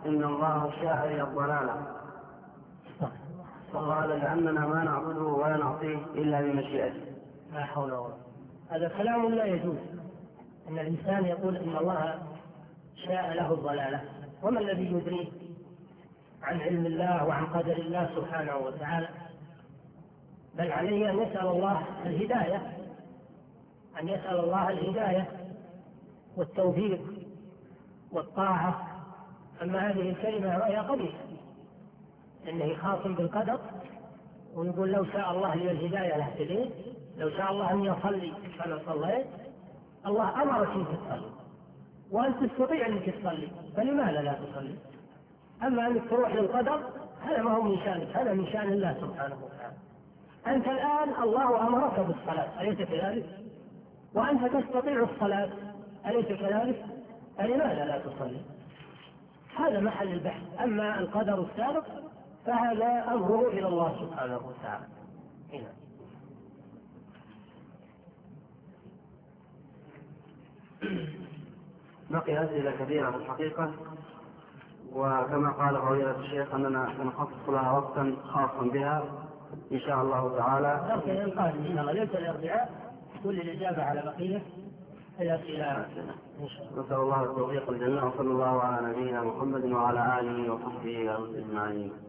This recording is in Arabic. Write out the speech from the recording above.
إن الله شاء إلى الضلالة، فقال لأننا ما نعبده ولا نعطيه إلا بمشيئته. لا حول ولا قوة. هذا كلام لا يجوز، أن الإنسان يقول إن الله شاء له الضلالة، وما الذي يدريه عن علم الله وعن قدر الله سبحانه وتعالى؟ بل عليه أن يسأل الله الهداية، أن يسأل الله الهداية والتوفيق والطاعة. أما هذه الكلمة وهي قبيحة، إنه خاص بالقدر ويقول لو شاء الله لي الهداية لاهتديت، لو شاء الله أن يصلي فأنا صليت. الله أمرك أنك تصلي وأنت تستطيع أنك تصلي، فلماذا لا تصلي؟ أما أنك تروح للقدر هذا ما هو من شأنك، هذا من شأن الله سبحانه وتعالى. أنت الآن الله أمرك بالصلاة، أليس كذلك؟ وأنت تستطيع الصلاة، أليس كذلك؟ فلماذا لا تصلي؟ هذا محل البحث. أما القدر السابق فهذا أمره إلى الله سبحانه وتعالى. هنا بقي أسئلة كثيرة في الحقيقة، وكما قال فضيلة الشيخ أننا سنخصص لها وقتا خاصا بها إن شاء الله تعالى. بقي القادم إن شاء الله ليس الأربعاء كل الإجابة على بقية الأسئلة. نسأل الله التوفيق والجنة، وصلى الله على نبينا محمد وعلى آله وصحبه أجمعين.